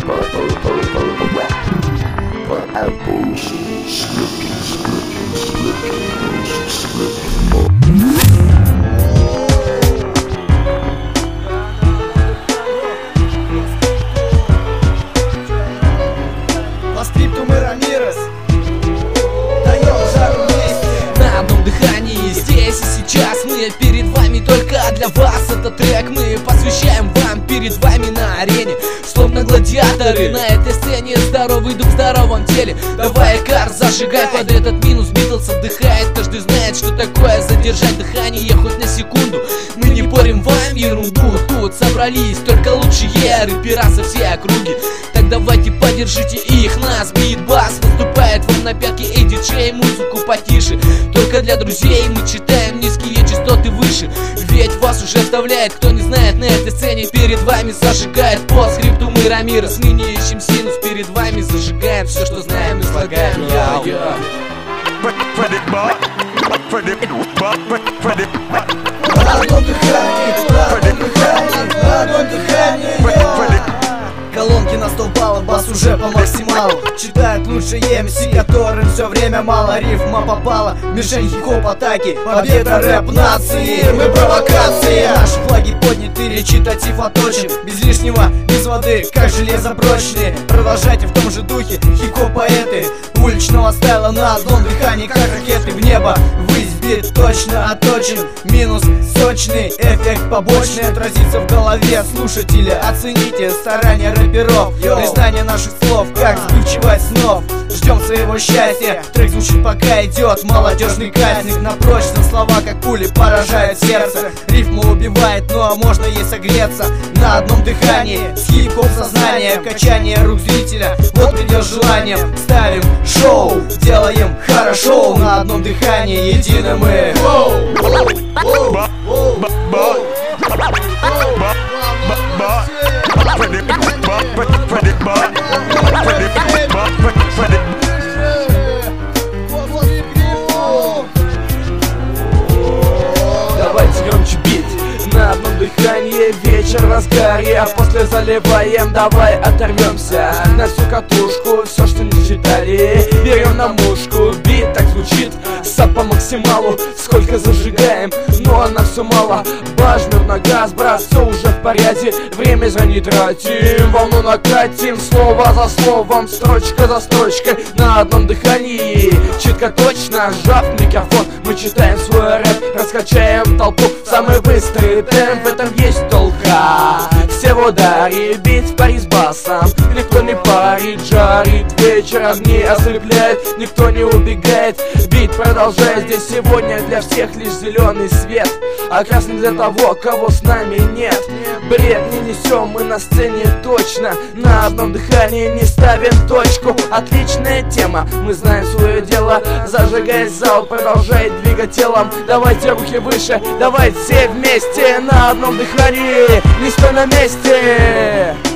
По скрипту мы Рамирес даем жару вместе. На одном дыхании, здесь и сейчас мы перед вами, только для вас этот трек мы посвящаем вам. Перед вами на арене, словно гладиаторы, на этой сцене здоровый дух в здоровом теле. Давай, Кар, зажигай под этот минус. Битлз отдыхает, каждый знает, что такое задержать дыхание хоть на секунду. Мы не порим вам ерунду, тут собрались только лучшие рэпера со всей округи. Так давайте поддержите их, нас бит-бас наступает вам на пятки. Эй, диджей, музыку потише, только для друзей мы читаем низкие частоты выше. Ведь вас уже вставляет, кто не знает, на этой сцене перед вами зажигает. По скрипту мы Рамирес, мы не ищем синус, перед вами зажигаем все, что знаем, излагаем. На одном дыхании, на одном дыхании, на одном дыхании. Колонки на 100 баллов, бас уже по максималу. Читают лучшие МС, которым все время мало. Рифма попала, мишень хип-хоп атаки. Победа рэп нации, мы провокации. Наши флаги подняты, речитатив оточен. Без лишнего, без воды, как железо прочные. Продолжайте в том же духе, хип-хоп поэты. Уличного стайла на одном дыхании, как ракеты в небо. Ввысь бит точно оточен, минус сочный, эффект побочный отразится в голове слушателя. Оцените старания рэперов, признание наших слов, как сбывчивость снов. Ждем своего счастья, трек звучит пока идет. Молодежный кастинг на прочном, слова как пули поражают сердце. Рифма убивает, но можно ей согреться. На одном дыхании, с хип-хоп сознания, качание рук зрителя, вот предел желанием. Ставим шоу, делаем хорошо. На одном дыхании, едины мы. Давайте громче бит. На одном дыхании, вечер в разгаре, а после заливаем, давай оторвемся на всю катушку, все, что не считали, берем на мушку. Бит так звучит, сап по максималу, сколько зажигаем, но на все мало. Бажмер на газ, брат, все уже в порядке, время зря не тратим, волну накатим, слово за словом, строчка за строчкой. На одном дыхании, читко точно, сжав микрофон, мы читаем свой рэп, раскачаем толпу в самый быстрый темп, в этом есть толка. Все в ударе, бит в паре с басом, никто не парит, жарит, вечер огни ослепляет, никто не убегает. Бит продолжает, здесь сегодня для всех лишь зеленый свет, а красный для того, кого с нами нет. Бред не несем мы на сцене точно, на одном дыхании не ставим точку. Отличная тема, мы знаем свое дело, зажигай зал, продолжай двигать телом. Давайте руки выше, давайте все вместе, на одном дыхании, не стой на месте.